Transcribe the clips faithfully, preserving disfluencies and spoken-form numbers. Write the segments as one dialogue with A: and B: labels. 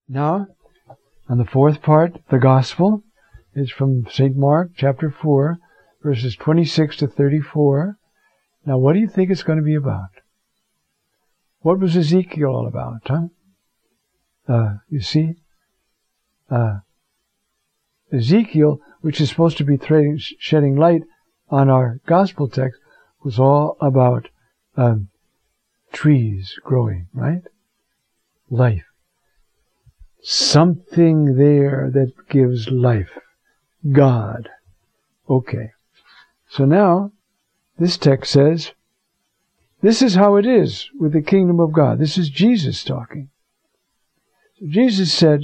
A: Now, on the fourth part, the Gospel is from Saint Mark, chapter four, verses twenty-six to thirty-four. Now, what do you think it's going to be about? What was Ezekiel all about, huh? Uh, you see? Uh, Ezekiel, which is supposed to be trading, shedding light on our Gospel text, was all about um, trees growing, right? Life. Something there that gives life. God. Okay. So now, this text says, this is how it is with the kingdom of God. This is Jesus talking. So Jesus said,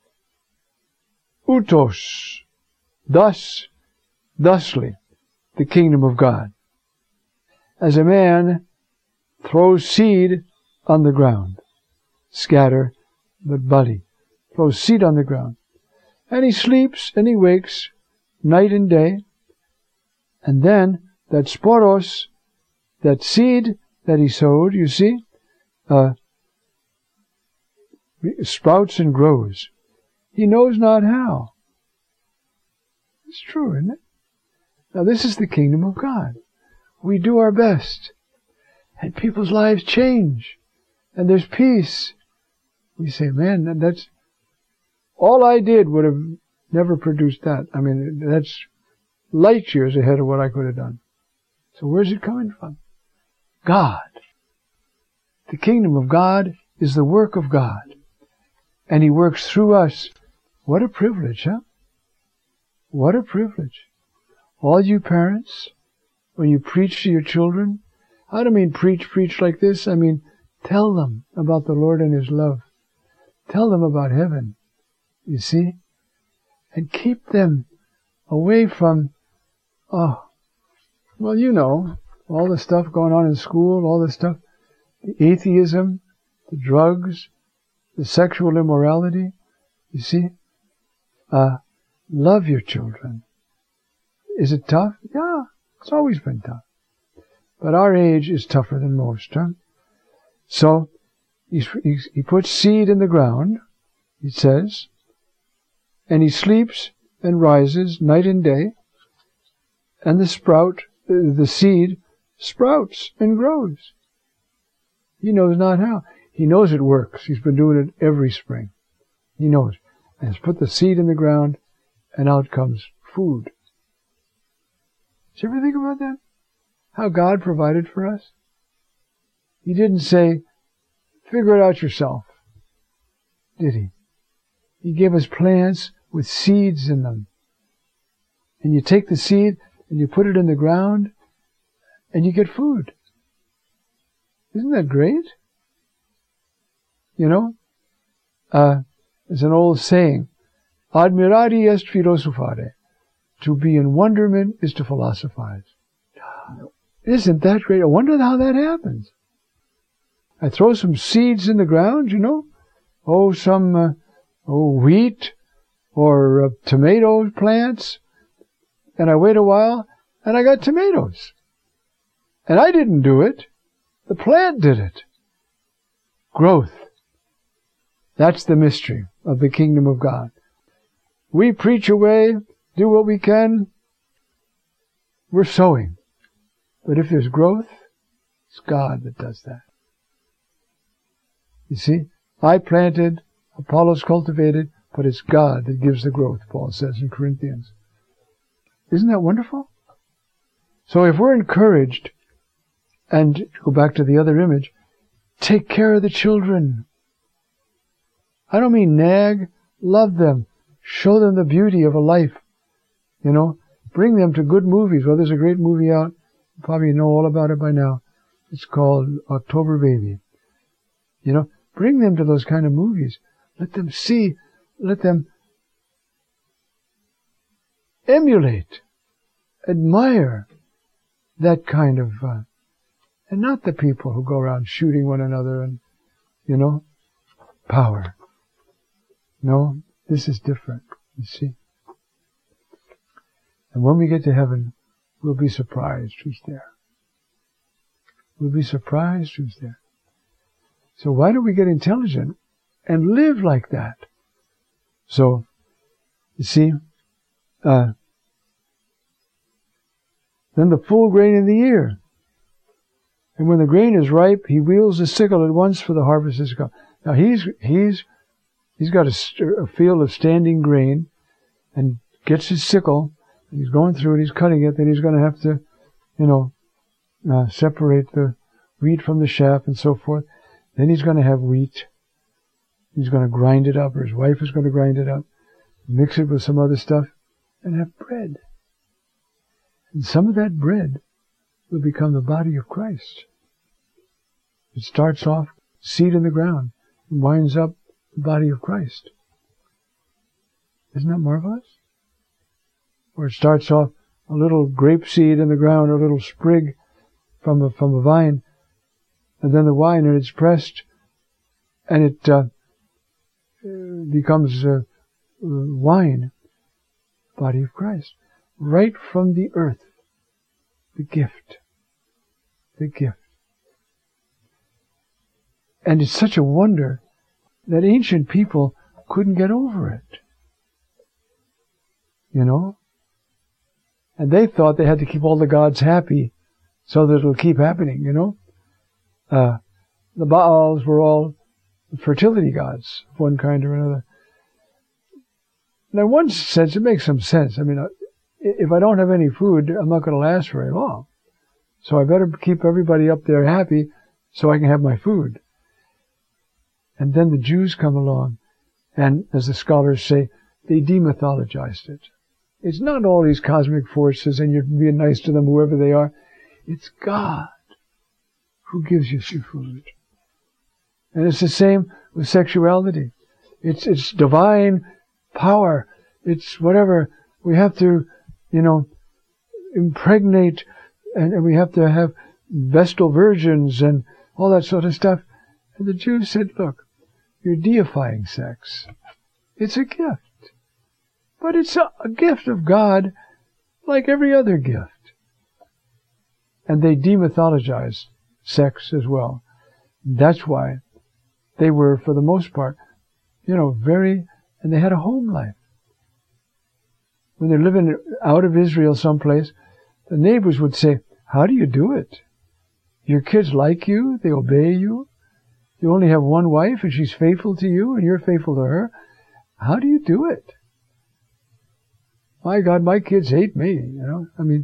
A: Utos, thus, thusly, the kingdom of God. As a man throws seed on the ground, scatter the body, throws seed on the ground, and he sleeps and he wakes night and day, and then that sporos, that seed that he sowed, you see, uh, sprouts and grows. He knows not how. It's true, isn't it? Now this is the kingdom of God. We do our best, and people's lives change, and there's peace. We say, man, that's, all I did would have never produced that. I mean, that's light years ahead of what I could have done. So where's it coming from? God. The kingdom of God is the work of God, and He works through us. What a privilege, huh? What a privilege. All you parents, when you preach to your children, I don't mean preach, preach like this. I mean, tell them about the Lord and His love. Tell them about heaven, you see? And keep them away from, oh, well, you know, all the stuff going on in school, all the stuff, the atheism, the drugs, the sexual immorality, you see? Uh, love your children. Is it tough? Yeah, it's always been tough. But our age is tougher than most, huh? So, he, he, he puts seed in the ground, it says, and he sleeps and rises night and day, and the sprout, the seed, sprouts and grows. He knows not how. He knows it works. He's been doing it every spring. He knows. And he's put the seed in the ground, and out comes food. Did you ever think about that? How God provided for us? He didn't say, figure it out yourself, did He? He gave us plants with seeds in them. And you take the seed and you put it in the ground and you get food. Isn't that great? You know, uh, there's an old saying, admirari est philosophare. To be in wonderment is to philosophize. Isn't that great? I wonder how that happens. I throw some seeds in the ground, you know. Oh, some uh, oh wheat or uh, tomato plants. And I wait a while, and I got tomatoes. And I didn't do it. The plant did it. Growth. That's the mystery of the kingdom of God. We preach away, do what we can. We're sowing. But if there's growth, it's God that does that. You see, I planted, Apollos cultivated, but it's God that gives the growth, Paul says in Corinthians. Isn't that wonderful? So if we're encouraged, and to go back to the other image, take care of the children. I don't mean nag, love them, show them the beauty of a life. You know, bring them to good movies. Well, there's a great movie out. You probably know all about it by now. It's called October Baby. You know, bring them to those kind of movies. Let them see, let them emulate, admire that kind of, uh, and not the people who go around shooting one another and, you know, power. No, this is different, you see. And when we get to heaven, we'll be surprised who's there. We'll be surprised who's there. So why don't we get intelligent and live like that? So, you see, uh, then the full grain of the year. And when the grain is ripe, he wields the sickle at once, for the harvest is come. Now he's he's he's got a, a field of standing grain, and gets his sickle, and he's going through it, he's cutting it, then he's going to have to, you know, uh, separate the wheat from the chaff and so forth. Then he's going to have wheat. He's going to grind it up, or his wife is going to grind it up, mix it with some other stuff, and have bread. And some of that bread will become the body of Christ. It starts off seed in the ground and winds up the body of Christ. Isn't that marvelous? Or it starts off a little grape seed in the ground, a little sprig from a, from a vine, and then the wine, and it's pressed, and it uh, becomes uh, wine, body of Christ. Right from the earth, the gift, the gift. And it's such a wonder that ancient people couldn't get over it. You know? And they thought they had to keep all the gods happy so that it'll keep happening, you know? Uh, the Baals were all fertility gods of one kind or another. Now, in one sense, it makes some sense. I mean, if I don't have any food, I'm not going to last very long. So I better keep everybody up there happy so I can have my food. And then the Jews come along, and as the scholars say, they demythologized it. It's not all these cosmic forces and you're being nice to them, whoever they are. It's God who gives you your food. And it's the same with sexuality. It's, it's divine power. It's whatever. We have to, you know, impregnate, and, and we have to have Vestal virgins and all that sort of stuff. And the Jews said, look, you're deifying sex. It's a gift. But it's a, a gift of God like every other gift. And they demythologized sex as well. That's why they were, for the most part, you know, very, and they had a home life. When they're living out of Israel someplace, the neighbors would say, how do you do it? Your kids like you, they obey you. You only have one wife and she's faithful to you and you're faithful to her. How do you do it? My God, my kids hate me, you know. I mean,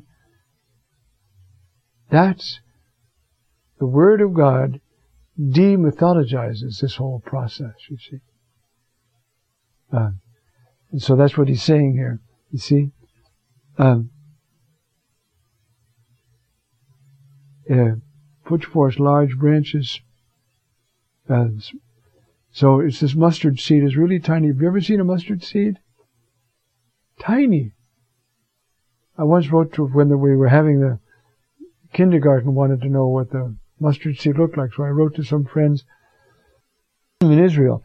A: that's the Word of God demythologizes this whole process, you see. Uh, and so that's what he's saying here, you see. Um, uh, puts forth large branches. Uh, so it's this mustard seed is really tiny. Have you ever seen a mustard seed? Tiny. I once wrote to, when we were having the kindergarten, wanted to know what the mustard seed looked like, so I wrote to some friends in Israel.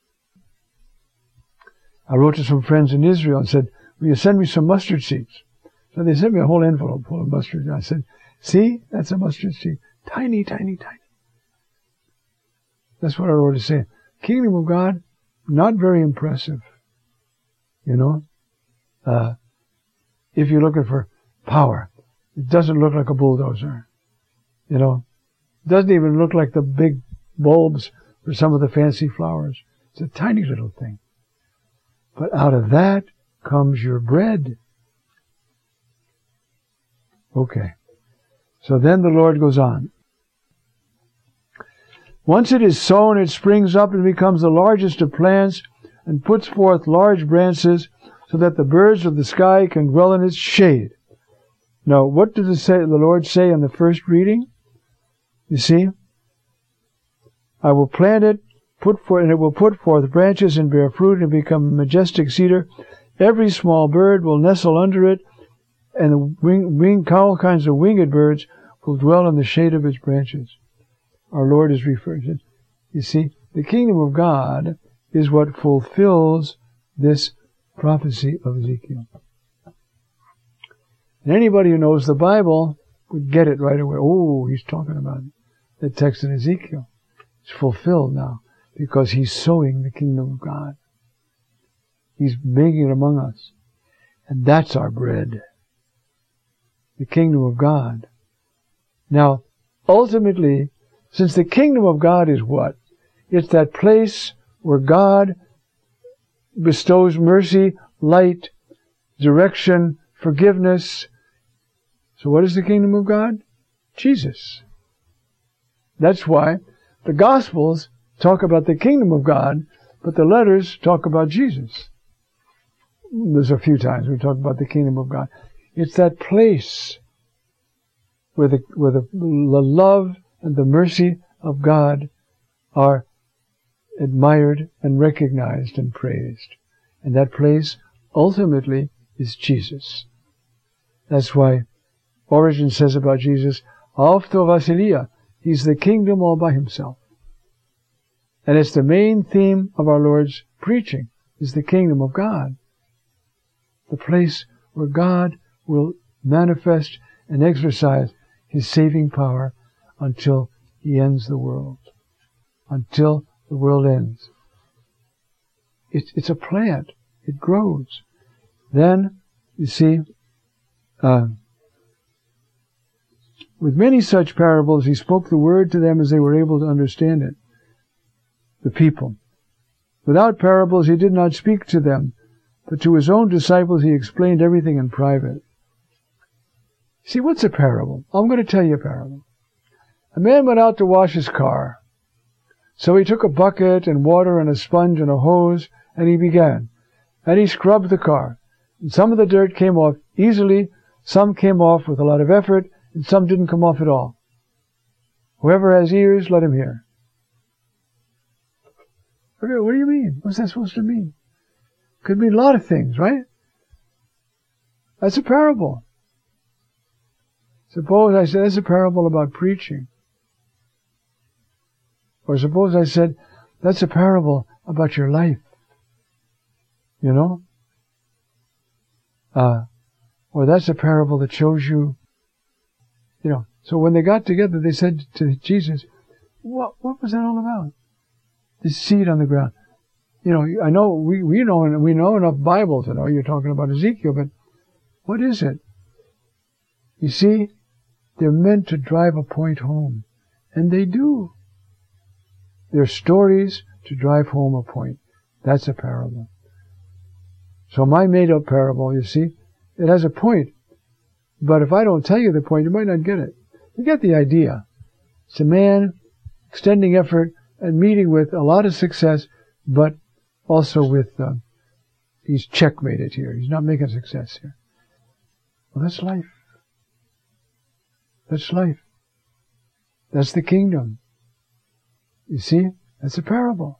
A: I wrote to some friends in Israel and said, will you send me some mustard seeds? So they sent me a whole envelope full of mustard. And I said, see, that's a mustard seed. Tiny, tiny, tiny. That's what our Lord is saying. Kingdom of God, not very impressive. You know? Uh, if you're looking for power, it doesn't look like a bulldozer. You know? It doesn't even look like the big bulbs for some of the fancy flowers. It's a tiny little thing. But out of that comes your bread. Okay. So then the Lord goes on. Once it is sown, it springs up and becomes the largest of plants and puts forth large branches so that the birds of the sky can dwell in its shade. Now, what did the, say, the Lord say in the first reading? You see? I will plant it, put forth, and it will put forth branches and bear fruit and become a majestic cedar. Every small bird will nestle under it, and the wing, wing, all kinds of winged birds will dwell in the shade of its branches. Our Lord is referring to. You see, the kingdom of God is what fulfills this prophecy of Ezekiel. And anybody who knows the Bible would get it right away. Oh, he's talking about the text in Ezekiel. It's fulfilled now because he's sowing the kingdom of God. He's making it among us. And that's our bread. The kingdom of God. Now, ultimately, since the kingdom of God is what? It's that place where God bestows mercy, light, direction, forgiveness. So what is the kingdom of God? Jesus. That's why the Gospels talk about the kingdom of God, but the letters talk about Jesus. There's a few times we talk about the kingdom of God. It's that place where the, where the, the love and the mercy of God are admired and recognized and praised. And that place ultimately is Jesus. That's why Origen says about Jesus, Auto Vasilia, he's the kingdom all by himself. And it's the main theme of our Lord's preaching, is the kingdom of God. The place where God will manifest and exercise His saving power until He ends the world. Until the world ends. It's, it's a plant. It grows. Then, you see, uh, with many such parables, He spoke the word to them as they were able to understand it. The people. Without parables, He did not speak to them, but to His own disciples He explained everything in private. See, what's a parable? I'm going to tell you a parable. A man went out to wash his car. So he took a bucket and water and a sponge and a hose, and he began. And he scrubbed the car. And some of the dirt came off easily, some came off with a lot of effort, and some didn't come off at all. Whoever has ears, let him hear. Okay, what do you mean? What's that supposed to mean? Could mean a lot of things, right? That's a parable. Suppose I said, that's a parable about preaching. Or suppose I said, that's a parable about your life. You know? Uh, or that's a parable that shows you, you know. So when they got together, they said to Jesus, what, what was that all about? This seed on the ground. You know, I know, we, we know, we know enough Bible to know you're talking about Ezekiel, but what is it? You see, they're meant to drive a point home. And they do. They're stories to drive home a point. That's a parable. So my made-up parable, you see, it has a point. But if I don't tell you the point, you might not get it. You get the idea. It's a man extending effort and meeting with a lot of success, but also with, uh, he's checkmated here. He's not making success here. Well, that's life. That's life. That's the kingdom. You see, that's a parable.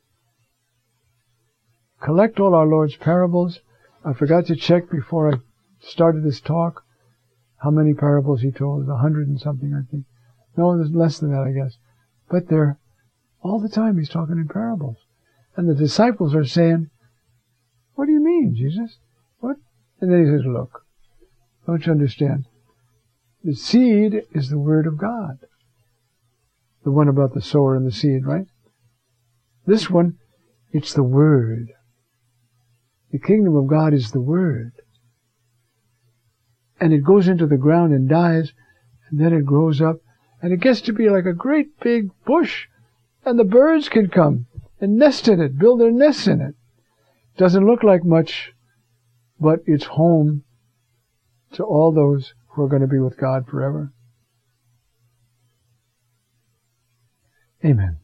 A: Collect all our Lord's parables. I forgot to check before I started this talk how many parables He told. A hundred and something, I think. No, there's less than that, I guess. But they're, all the time He's talking in parables. And the disciples are saying, what do you mean, Jesus? What? And then He says, look, don't you understand? The seed is the Word of God. The one about the sower and the seed, right? This one, it's the Word. The kingdom of God is the Word. And it goes into the ground and dies, and then it grows up, and it gets to be like a great big bush, and the birds can come and nest in it, build their nests in it. Doesn't look like much, but it's home to all those who are going to be with God forever. Amen.